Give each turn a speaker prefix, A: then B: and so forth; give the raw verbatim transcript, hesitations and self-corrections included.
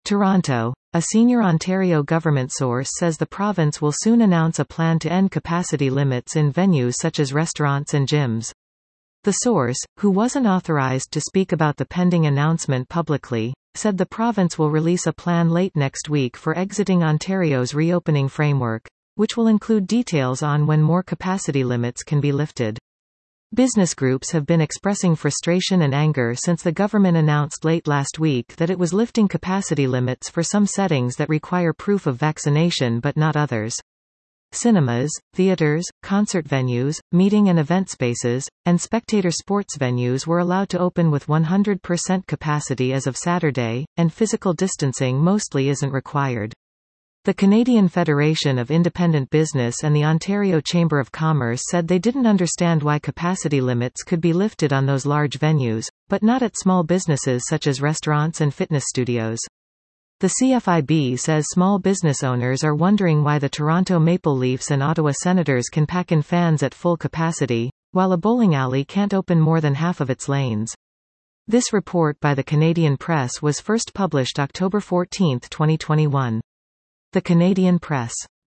A: Toronto. A senior Ontario government source says the province will soon announce a plan to end capacity limits in venues such as restaurants and gyms. The source, who wasn't authorized to speak about the pending announcement publicly, said the province will release a plan late next week for exiting Ontario's reopening framework, which will include details on when more capacity limits can be lifted. Business groups have been expressing frustration and anger since the government announced late last week that it was lifting capacity limits for some settings that require proof of vaccination but not others. Cinemas, theaters, concert venues, meeting and event spaces, and spectator sports venues were allowed to open with one hundred percent capacity as of Saturday, and physical distancing mostly isn't required. The Canadian Federation of Independent Business and the Ontario Chamber of Commerce said they didn't understand why capacity limits could be lifted on those large venues, but not at small businesses such as restaurants and fitness studios. The C F I B says small business owners are wondering why the Toronto Maple Leafs and Ottawa Senators can pack in fans at full capacity, while a bowling alley can't open more than half of its lanes. This report by the Canadian Press was first published October fourteenth, twenty twenty-one. The Canadian Press.